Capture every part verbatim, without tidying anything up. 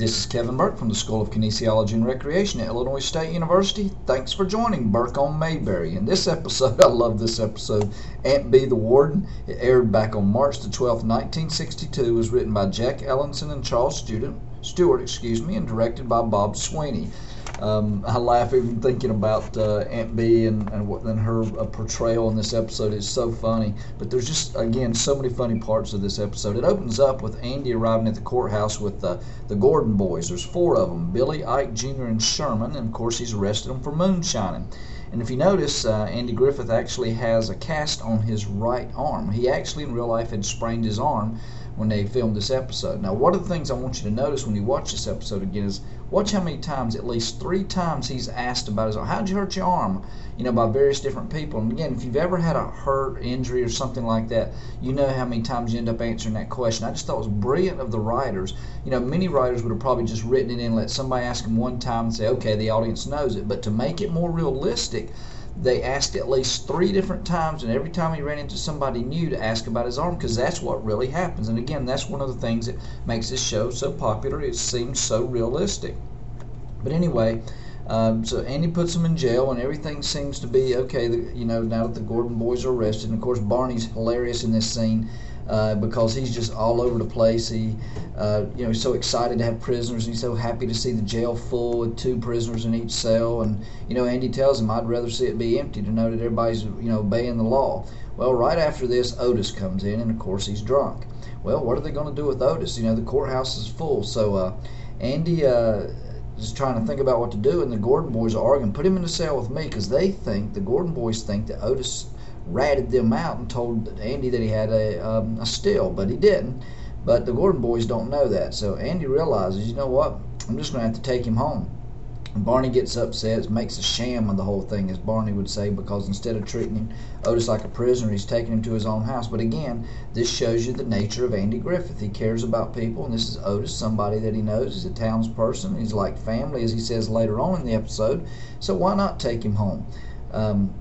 This is Kevin Burke from the School of Kinesiology and Recreation at Illinois State University. Thanks for joining Burke on Mayberry. In this episode, I love this episode, Aunt Bee the Warden. It aired back on March the twelfth, nineteen sixty-two. It was written by Jack Ellenson and Charles Stewart, Stewart excuse me, and directed by Bob Sweeney. Um, I laugh even thinking about uh, Aunt Bee and, and, what, and her uh, portrayal in this episode. Is so funny. But there's just, again, so many funny parts of this episode. It opens up with Andy arriving at the courthouse with uh, the Gordon boys. There's four of them, Billy, Ike, Junior, and Sherman. And, of course, he's arrested them for moonshining. And if you notice, uh, Andy Griffith actually has a cast on his right arm. He actually, in real life, had sprained his arm when they filmed this episode. Now, one of the things I want you to notice when you watch this episode again is watch how many times, at least three times, he's asked about his arm. How'd you hurt your arm? You know, by various different people. And again, if you've ever had a hurt, injury, or something like that, you know how many times you end up answering that question. I just thought it was brilliant of the writers. You know, many writers would have probably just written it in, let somebody ask him one time and say, okay, the audience knows it. But to make it more realistic, they asked at least three different times, and every time he ran into somebody new to ask about his arm, because that's what really happens. And again, that's one of the things that makes this show so popular. It seems so realistic. But anyway, um, so Andy puts him in jail, and everything seems to be okay. The, you know, now that the Gordon boys are arrested, and of course Barney's hilarious in this scene. Uh, because he's just all over the place. He, uh, you know, he's so excited to have prisoners, and he's so happy to see the jail full with two prisoners in each cell. And you know, Andy tells him, "I'd rather see it be empty to know that everybody's, you know, obeying the law." Well, right after this, Otis comes in, and of course he's drunk. Well, what are they going to do with Otis? You know, the courthouse is full, so uh, Andy uh, is trying to think about what to do, and the Gordon boys are arguing, "Put him in the cell with me," because they think, the Gordon boys think that Otis ratted them out and told Andy that he had a, um, a still, but he didn't. But the Gordon boys don't know that. So Andy realizes, you know what, I'm just going to have to take him home. And Barney gets upset, makes a sham of the whole thing, as Barney would say, because instead of treating him, Otis like a prisoner, he's taking him to his own house. But again, this shows you the nature of Andy Griffith. He cares about people, and this is Otis, somebody that he knows. He's a townsperson. He's like family, as he says later on in the episode. So why not take him home? Um,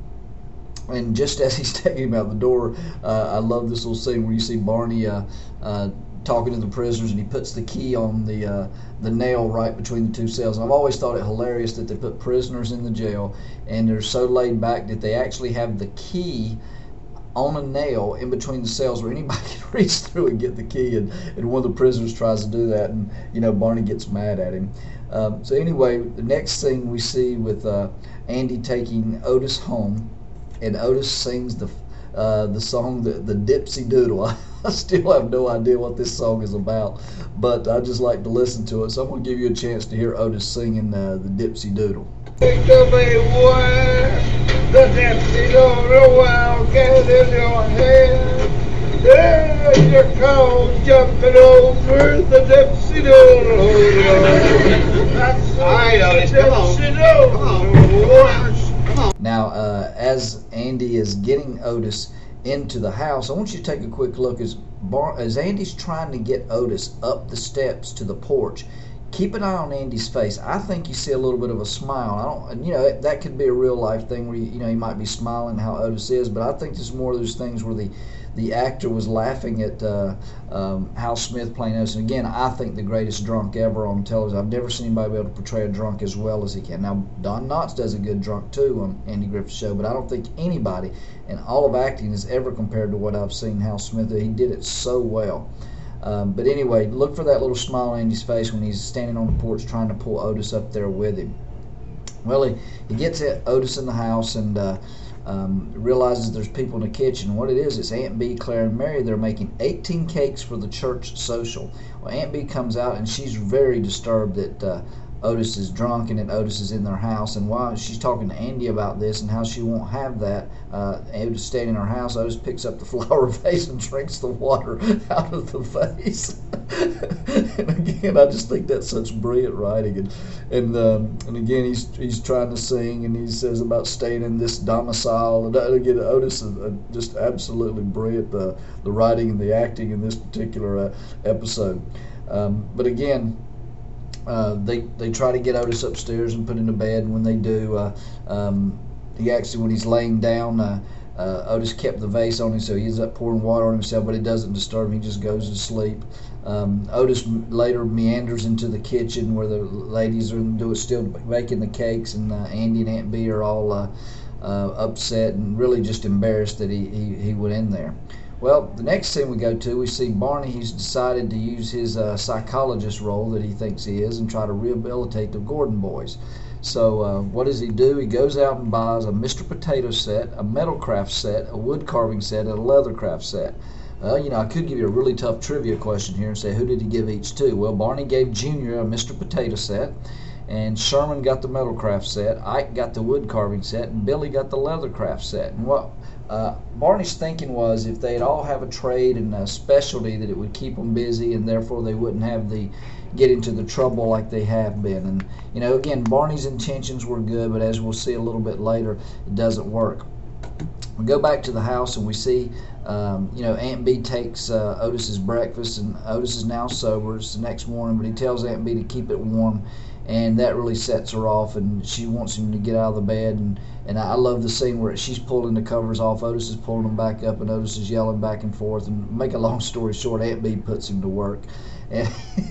And just as he's taking him out the door, uh, I love this little scene where you see Barney uh, uh, talking to the prisoners, and he puts the key on the uh, the nail right between the two cells. And I've always thought it hilarious that they put prisoners in the jail, and they're so laid back that they actually have the key on a nail in between the cells where anybody can reach through and get the key. And, and one of the prisoners tries to do that, and you know, Barney gets mad at him. Um, so anyway, the next thing we see with uh, Andy taking Otis home, and Otis sings the uh, the song, the, the Dipsy Doodle. I still have no idea what this song is about, but I just like to listen to it. So I'm going to give you a chance to hear Otis singing uh, the Dipsy Doodle. The Dipsy Doodle will get in your head. There you come, jumping over the Dipsy Doodle. That's right, Otis. Come on. Come on. Now, uh, as Andy is getting Otis into the house, I want you to take a quick look as Bar as Andy's trying to get Otis up the steps to the porch. Keep an eye on Andy's face. I think you see a little bit of a smile. I don't, you know, that could be a real life thing where you, you know, he might be smiling how Otis is, but I think this is more of those things where the the actor was laughing at uh, um, Hal Smith playing Otis. And again, I think the greatest drunk ever on television. I've never seen anybody be able to portray a drunk as well as he can. Now, Don Knotts does a good drunk too on Andy Griffith's show, but I don't think anybody in all of acting is ever compared to what I've seen Hal Smith do. He did it so well. Um, but anyway, look for that little smile on Andy's face when he's standing on the porch trying to pull Otis up there with him. Well, he, he gets Otis in the house, and uh, Um, realizes there's people in the kitchen. What it is, it's Aunt Bee, Claire, and Mary. They're making eighteen cakes for the church social. Well, Aunt Bee comes out, and she's very disturbed that uh, Otis is drunk and that Otis is in their house. And while she's talking to Andy about this and how she won't have that, uh, Otis staying in her house, Otis picks up the flower vase and drinks the water out of the vase. And again, I just think that's such brilliant writing. And and, um, and again, he's he's trying to sing, and he says about staying in this domicile. And again, Otis is uh, just absolutely brilliant, the the writing and the acting in this particular uh, episode. Um, but again, Uh, they they try to get Otis upstairs and put him to bed, and when they do, uh, um, he actually, when he's laying down, uh, Uh, Otis kept the vase on him, so he ends up pouring water on himself, but it doesn't disturb him. He just goes to sleep. Um, Otis later meanders into the kitchen where the ladies are doing, still baking the cakes, and uh, Andy and Aunt Bee are all uh, uh, upset and really just embarrassed that he, he, he went in there. Well, the next scene we go to, we see Barney. He's decided to use his uh, psychologist role that he thinks he is and try to rehabilitate the Gordon boys. So uh, what does he do? He goes out and buys a Mister Potato set, a Metalcraft set, a wood carving set, and a Leathercraft set. Uh, you know, I could give you a really tough trivia question here and say, who did he give each to? Well, Barney gave Junior a Mister Potato set, and Sherman got the Metalcraft set, Ike got the wood carving set, and Billy got the Leathercraft set. And what uh, Barney's thinking was, if they'd all have a trade and a specialty, that it would keep them busy, and therefore they wouldn't have the get into the trouble like they have been. And you know, again, Barney's intentions were good, but as we'll see a little bit later, it doesn't work. We go back to the house and we see, um, you know, Aunt Bee takes uh, Otis's breakfast, and Otis is now sober. It's the next morning, but he tells Aunt Bee to keep it warm, and that really sets her off, and she wants him to get out of the bed. And, and I love the scene where she's pulling the covers off, Otis is pulling them back up, and Otis is yelling back and forth. And make a long story short, Aunt Bee puts him to work. And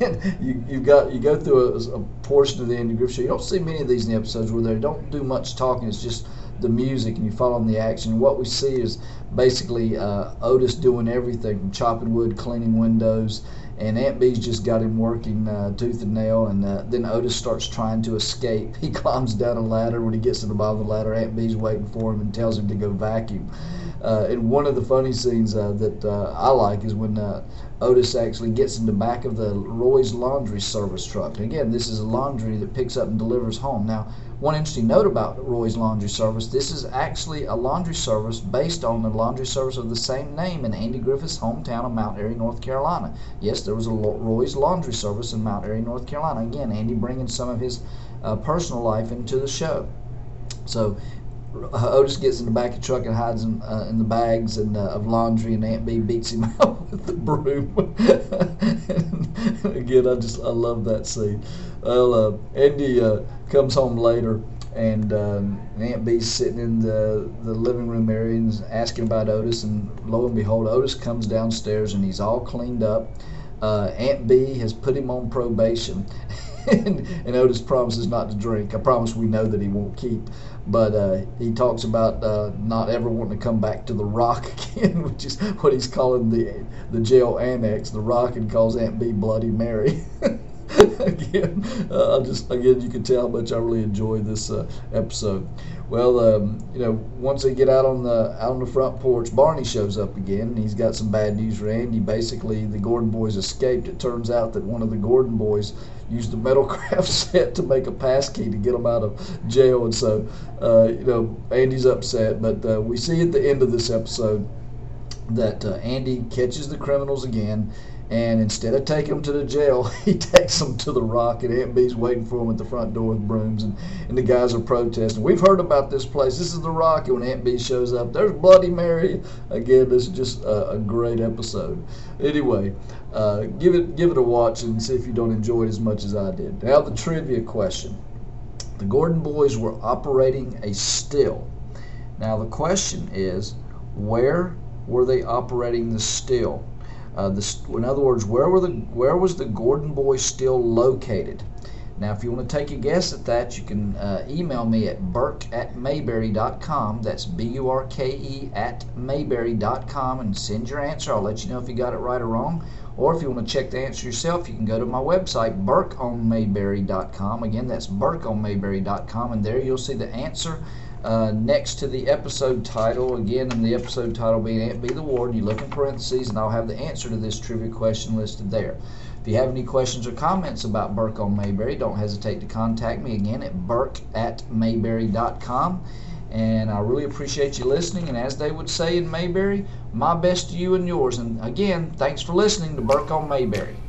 you you got you go through a, a portion of the Andy Griffith Show. You don't see many of these in the episodes where they don't do much talking. It's just the music, and you follow the action. What we see is basically uh, Otis doing everything from chopping wood, cleaning windows, and Aunt Bee's just got him working uh, tooth and nail. And uh, then Otis starts trying to escape. He climbs down a ladder. When he gets to the bottom of the ladder, Aunt Bee's waiting for him and tells him to go vacuum. Uh, and one of the funny scenes uh, that uh, I like is when uh, Otis actually gets in the back of the Roy's Laundry Service truck. And again, this is a laundry that picks up and delivers home. Now, one interesting note about Roy's Laundry Service, this is actually a laundry service based on the laundry service of the same name in Andy Griffith's hometown of Mount Airy, North Carolina. Yes, there was a Roy's Laundry Service in Mount Airy, North Carolina. Again, Andy bringing some of his uh, personal life into the show. So Uh, Otis gets in the back of the truck and hides in, uh, in the bags and uh, of laundry, and Aunt Bee beats him out with the broom. And again, I just I love that scene. Well, uh, Andy uh, comes home later, and um, Aunt Bee's sitting in the the living room area and is asking about Otis, and lo and behold, Otis comes downstairs and he's all cleaned up. Uh, Aunt Bee has put him on probation. And, and Otis promises not to drink. I promise we know that he won't keep. But uh, he talks about uh, not ever wanting to come back to the Rock again, which is what he's calling the the jail annex, the Rock, and calls Aunt Bee Bloody Mary. Again, uh, I just again you can tell how much I really enjoy this uh, episode. Well, um, you know, once they get out on the out on the front porch, Barney shows up again, and he's got some bad news for Andy. Basically, the Gordon boys escaped. It turns out that one of the Gordon boys used the Metalcraft set to make a pass key to get them out of jail, and so uh, you know, Andy's upset. But uh, we see at the end of this episode that uh, Andy catches the criminals again. And instead of taking them to the jail, he takes them to the Rock, and Aunt Bee's waiting for them at the front door with brooms, and, and the guys are protesting. We've heard about this place. This is the Rock, and when Aunt Bee shows up, there's Bloody Mary. Again, this is just a, a great episode. Anyway, uh, give it give it a watch and see if you don't enjoy it as much as I did. Now the trivia question. The Gordon boys were operating a still. Now the question is, where were they operating the still? Uh, the, in other words, where were the where was the Gordon boys still located? Now, if you want to take a guess at that, you can uh, email me at burke at mayberry dot com. That's B U R K E at mayberry dot com, and send your answer. I'll let you know if you got it right or wrong. Or if you want to check the answer yourself, you can go to my website, burke on mayberry dot com. Again, that's burke on mayberry dot com, and there you'll see the answer uh, next to the episode title. Again, in the episode title being Aunt Bee the Warden, you look in parentheses, and I'll have the answer to this trivia question listed there. If you have any questions or comments about Burke on Mayberry, don't hesitate to contact me again at burke at mayberry dot com. And I really appreciate you listening. And as they would say in Mayberry, my best to you and yours. And again, thanks for listening to Burke on Mayberry.